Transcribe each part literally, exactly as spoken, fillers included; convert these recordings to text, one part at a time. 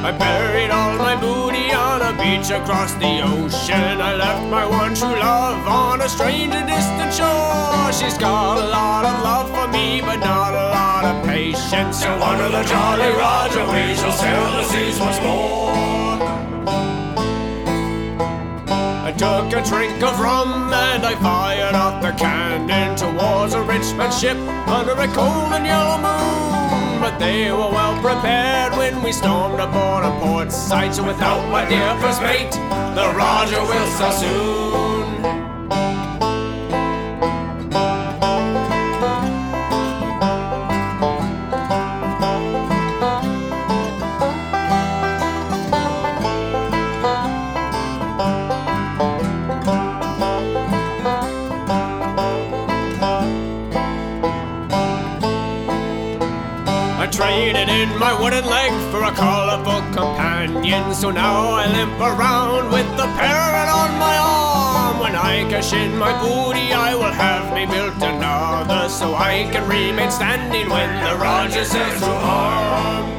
I buried all my booty on a beach across the ocean. I left my one true love on a strange and distant shore. She's got a lot of love for me, but not a lot of patience. So under the Jolly Roger we shall sail the seas once more. I took a drink of rum and I fired off the cannon towards a rich man's ship under a cold and yellow moon. But they were well prepared when we stormed aboard on port side. So without my dear first mate, the Roger will sail soon. Traded in my wooden leg for a colorful companion. So now I limp around with the parrot on my arm. When I cash in my booty, I will have me built another, so I can remain standing when the Roger sails through harm.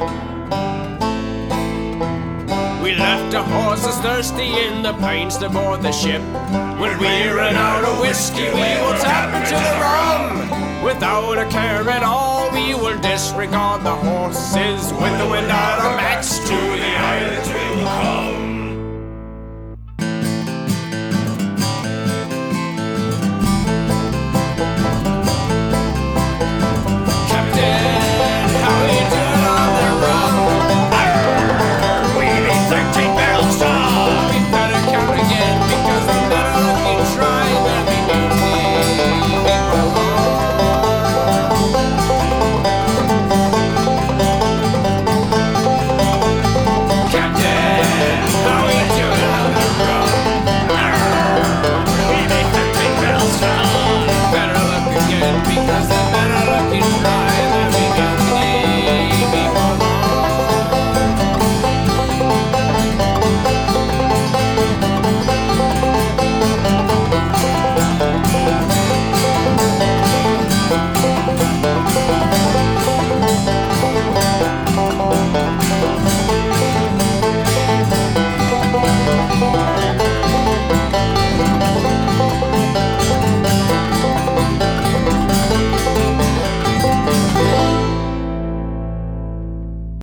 We left our horses thirsty in the pints aboard the ship. When we run out of whiskey, we will tap into the rum. Without a care at all, we will disregard the horses. With the wind out